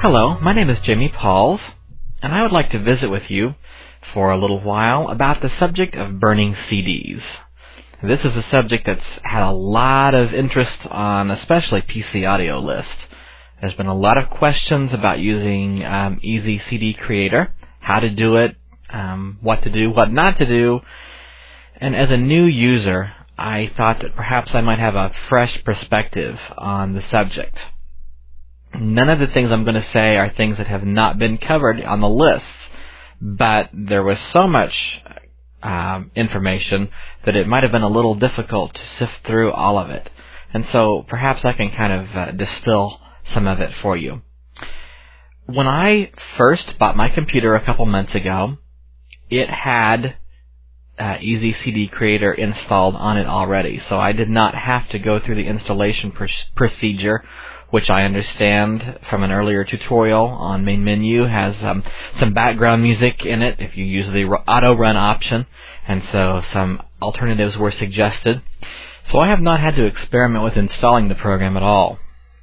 Hello, my name is Jimmy Pauls, and I would like to visit with you for a little while about the subject of burning CDs. This is a subject that's had a lot of interest on especially PC Audio List. There's been a lot of questions about using Easy CD Creator, how to do it, what to do, what not to do, and as a new user, I thought that perhaps I might have a fresh perspective on the subject. None of the things I'm going to say are things that have not been covered on the lists, but there was so much information that it might have been a little difficult to sift through all of it. And so perhaps I can kind of distill some of it for you. When I first bought my computer a couple months ago, it had Easy CD Creator installed on it already, so I did not have to go through the installation procedure, which I understand from an earlier tutorial on main menu has some background music in it if you use the auto run option, and so some alternatives were suggested. So I have not had to experiment with installing the program at all.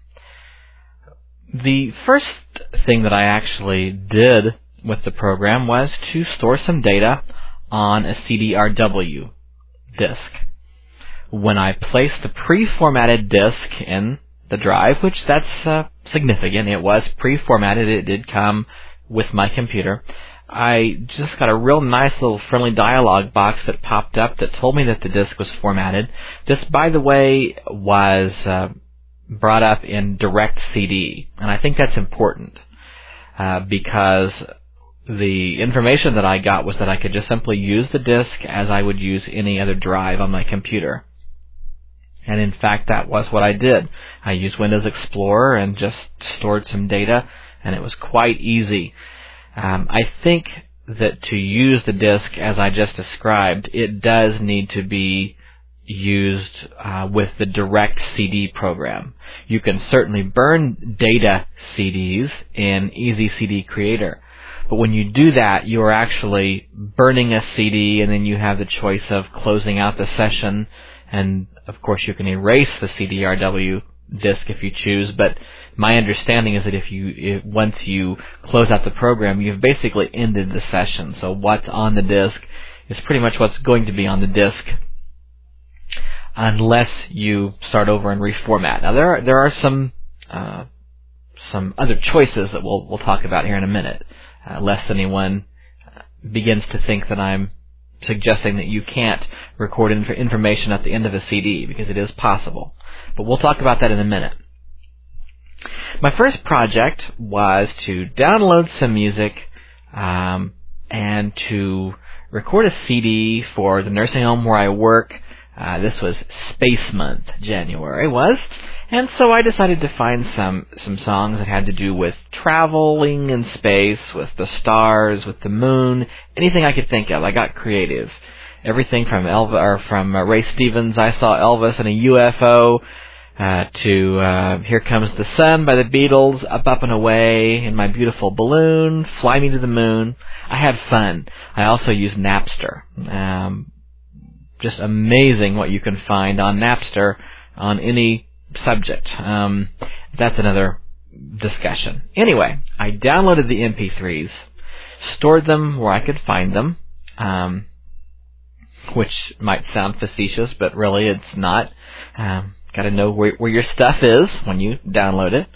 The first thing that I actually did with the program was to store some data on a CDRW disk. When I placed the pre-formatted disk in the drive, which that's significant, it was pre-formatted, it did come with my computer, I just got a real nice little friendly dialog box that popped up that told me that the disk was formatted. This, by the way, was brought up in DirectCD, and I think that's important because the information that I got was that I could just simply use the disk as I would use any other drive on my computer. And in fact, that was what I did. I used Windows Explorer and just stored some data, and it was quite easy. I think that to use the disk as I just described, it does need to be used with the DirectCD program. You can certainly burn data CDs in Easy CD Creator, but when you do that, you are actually burning a CD, and then you have the choice of closing out the session, and of course you can erase the CDRW disk if you choose, but my understanding is that once you close out the program, you've basically ended the session. So what's on the disk is pretty much what's going to be on the disk, unless you start over and reformat. Now there are some other choices that we'll talk about here in a minute, lest anyone begins to think that I'm suggesting that you can't record information at the end of a CD, because it is possible. But we'll talk about that in a minute. My first project was to download some music and to record a CD for the nursing home where I work. This was Space Month, January was, and so I decided to find some songs that had to do with traveling in space, with the stars, with the moon, anything I could think of. I got creative. Everything from Ray Stevens' I Saw Elvis in a UFO, to Here Comes the Sun by the Beatles, Up and Away in My Beautiful Balloon, Fly Me to the Moon. I had fun. I also used Napster. Just amazing what you can find on Napster on any subject. That's another discussion. Anyway, I downloaded the MP3s, stored them where I could find them, which might sound facetious, but really it's not. Got to know where your stuff is when you download it.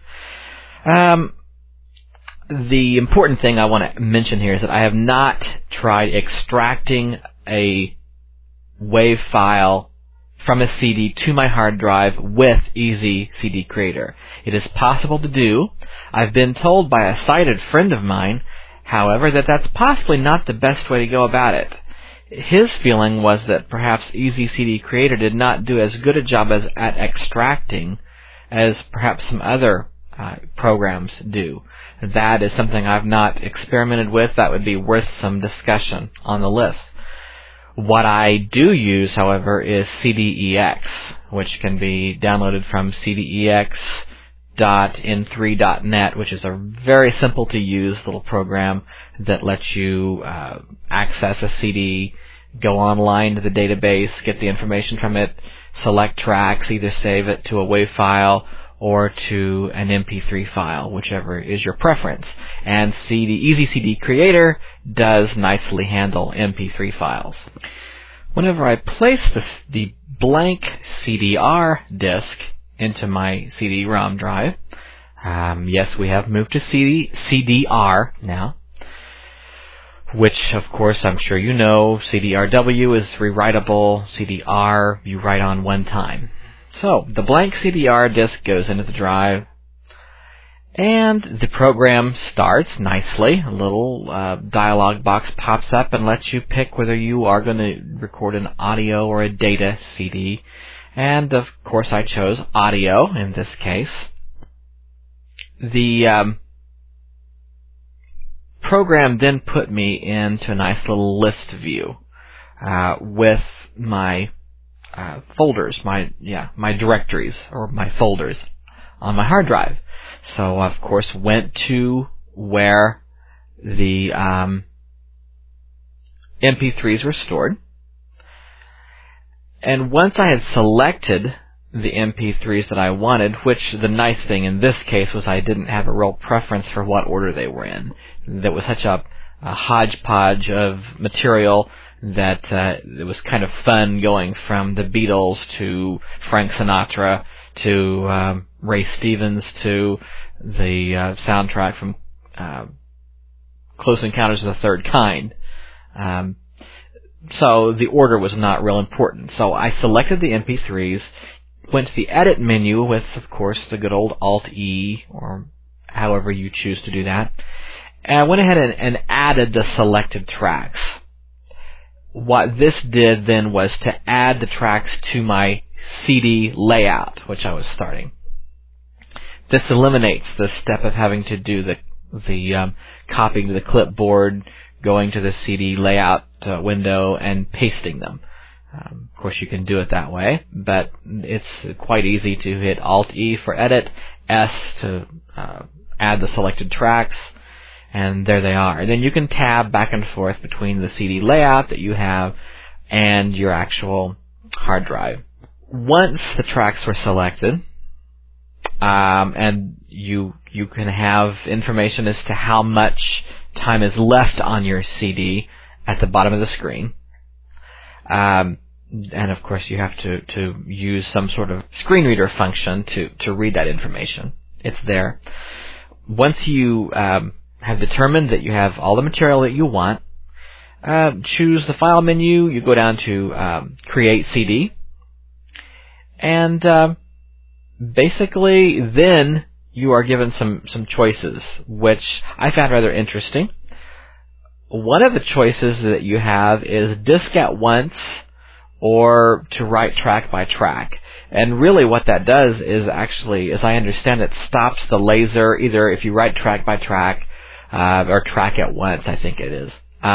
The important thing I want to mention here is that I have not tried extracting a WAV file from a CD to my hard drive with Easy CD Creator. It is possible to do. I've been told by a sighted friend of mine, however, that that's possibly not the best way to go about it. His feeling was that perhaps Easy CD Creator did not do as good a job at extracting as perhaps some other programs do. That is something I've not experimented with. That would be worth some discussion on the list. What I do use, however, is CDEX, which can be downloaded from cdex.n3.net, which is a very simple to use little program that lets you access a CD, go online to the database, get the information from it, select tracks, either save it to a WAV file or to an MP3 file, whichever is your preference. And Easy CD Creator does nicely handle MP3 files. Whenever I place the blank CDR disk into my CD-ROM drive, yes, we have moved to CDR now, which, of course, I'm sure you know, CDRW is rewritable. CDR, you write on one time. So, the blank CDR disk goes into the drive, and the program starts nicely. A little dialog box pops up and lets you pick whether you are going to record an audio or a data CD. And, of course, I chose audio in this case. The program then put me into a nice little list view with my folders, my directories or my folders on my hard drive. So of course went to where the MP3s were stored, and once I had selected the MP3s that I wanted, which the nice thing in this case was I didn't have a real preference for what order they were in. There was such a hodgepodge of material that it was kind of fun going from the Beatles to Frank Sinatra to Ray Stevens to the soundtrack from Close Encounters of the Third Kind. So the order was not real important. So I selected the MP3s, went to the Edit menu with, of course, the good old Alt-E, or however you choose to do that, and I went ahead and added the selected tracks. What this did then was to add the tracks to my CD layout, which I was starting. This eliminates the step of having to do the copying to the clipboard, going to the CD layout window, and pasting them. Of course, you can do it that way, but it's quite easy to hit Alt-E for edit, S to add the selected tracks, and there they are. And then you can tab back and forth between the CD layout that you have and your actual hard drive. Once the tracks were selected, and you can have information as to how much time is left on your CD at the bottom of the screen. And of course you have to use some sort of screen reader function to read that information. It's there. Once you have determined that you have all the material that you want, choose the file menu, you go down to Create CD, and basically then you are given some choices, which I found rather interesting. One of the choices that you have is disk at once or to write track by track. And really what that does is actually, as I understand it, stops the laser, either if you write track by track or track at once, I think it is.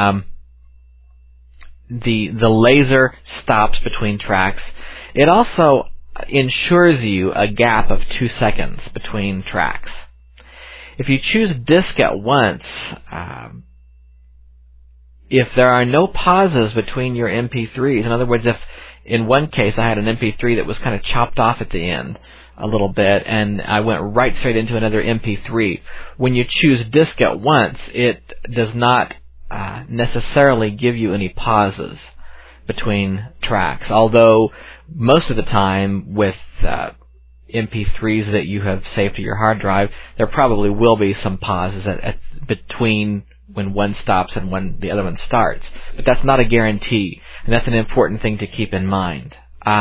The laser stops between tracks. It also ensures you a gap of 2 seconds between tracks. If you choose disk at once, if there are no pauses between your MP3s, in other words, if in one case I had an MP3 that was kind of chopped off at the end a little bit and I went right straight into another MP3, when you choose disk at once, it does not necessarily give you any pauses between tracks, although most of the time with MP3s that you have saved to your hard drive, there probably will be some pauses between when one stops and when the other one starts. But that's not a guarantee, and that's an important thing to keep in mind.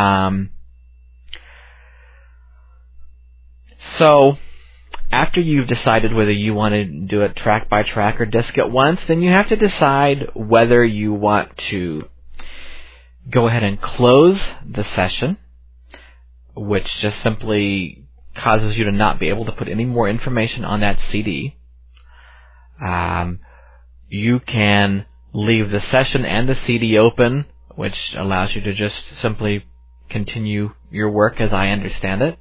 So, after you've decided whether you want to do it track by track or disk at once, then you have to decide whether you want to go ahead and close the session, which just simply causes you to not be able to put any more information on that CD. You can leave the session and the CD open, which allows you to just simply continue your work as I understand it.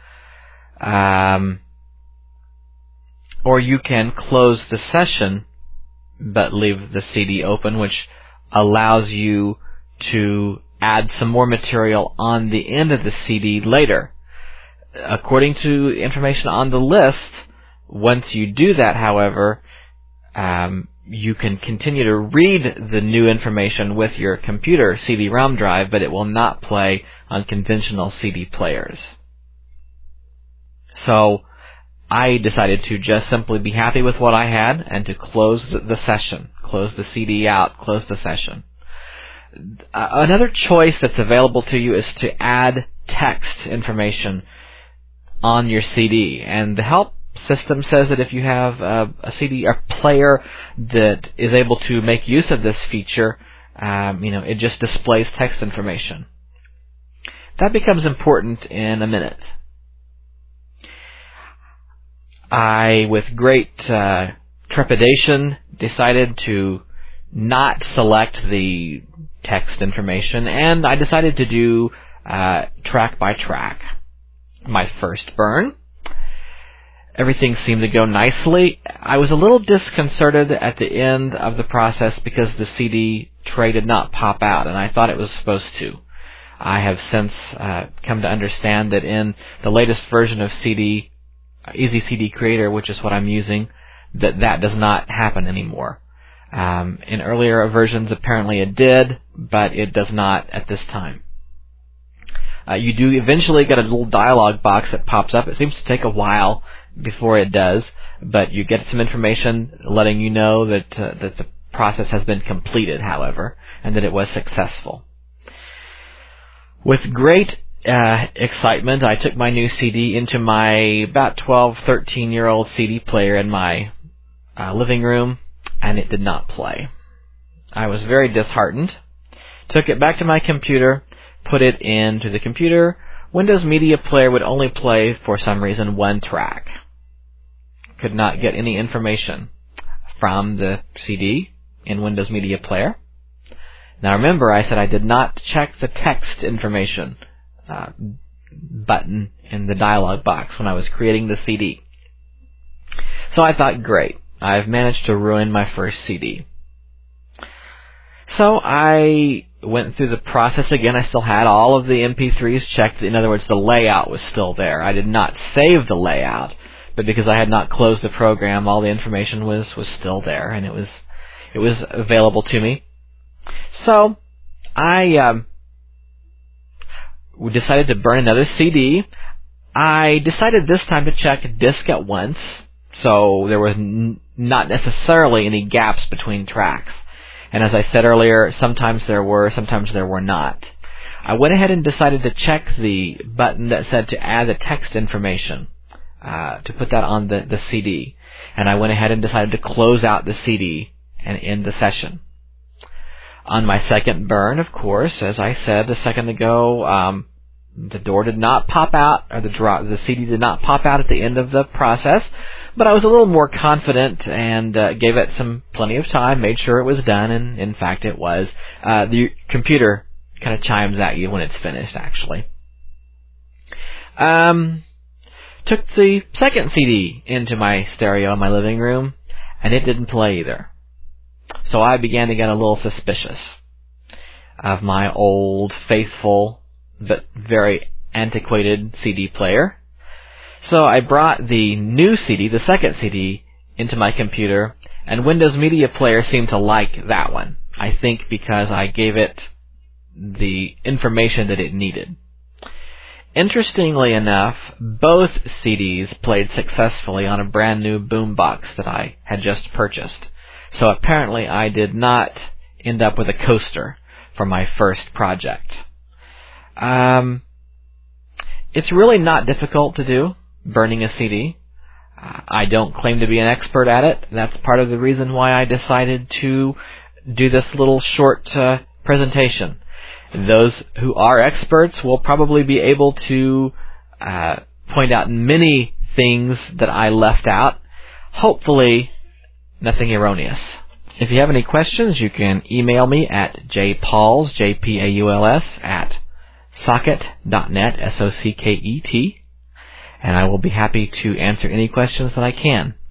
Or you can close the session but leave the CD open, which allows you to add some more material on the end of the CD later. according to information on the list, once you do that, however, you can continue to read the new information with your computer CD-ROM drive, but it will not play on conventional CD players. So I decided to just simply be happy with what I had and to close the session, close the CD out, close the session. Another choice that's available to you is to add text information on your CD, and the help system says that if you have a CD or player that is able to make use of this feature, it just displays text information. That becomes important in a minute. I, with great trepidation, decided to not select the text information, and I decided to do track by track. My first burn, everything seemed to go nicely. I was a little disconcerted at the end of the process because the CD tray did not pop out, and I thought it was supposed to. I have since come to understand that in the latest version of Easy CD Creator, which is what I'm using, that does not happen anymore. In earlier versions, apparently it did, but it does not at this time. You do eventually get a little dialog box that pops up. It seems to take a while before it does, but you get some information letting you know that the process has been completed, however, and that it was successful. With great excitement, I took my new CD into my about 12, 13-year-old CD player in my living room, and it did not play. I was very disheartened. Took it back to my computer, put it into the computer. Windows Media Player would only play, for some reason, one track. Could not get any information from the CD in Windows Media Player. Now remember, I said I did not check the text information button in the dialog box when I was creating the CD. So I thought, great, I've managed to ruin my first CD. So I went through the process again. I still had all of the MP3s checked. In other words, the layout was still there. I did not save the layout, but because I had not closed the program, all the information was still there, and it was available to me. So I decided to burn another CD. I decided this time to check disk at once, so there was not necessarily any gaps between tracks. And as I said earlier, sometimes there were, sometimes there were not. I went ahead and decided to check the button that said to add the text information, to put that on the CD. And I went ahead and decided to close out the CD and end the session. On my second burn, of course, as I said a second ago, the door did not pop out, or the CD did not pop out at the end of the process, but I was a little more confident and gave it plenty of time, made sure it was done, and in fact it was. The computer kind of chimes at you when it's finished, actually. Took the second CD into my stereo in my living room, and it didn't play either. So I began to get a little suspicious of my old, faithful, but very antiquated CD player. So I brought the new CD, the second CD, into my computer, and Windows Media Player seemed to like that one. I think because I gave it the information that it needed. Interestingly enough, both CDs played successfully on a brand new boombox that I had just purchased. So apparently I did not end up with a coaster for my first project. It's really not difficult to do, burning a CD. I don't claim to be an expert at it. That's part of the reason why I decided to do this little short presentation. Those who are experts will probably be able to point out many things that I left out. Hopefully, nothing erroneous. If you have any questions, you can email me at jpauls, J-P-A-U-L-S, at socket.net, S-O-C-K-E-T, and I will be happy to answer any questions that I can.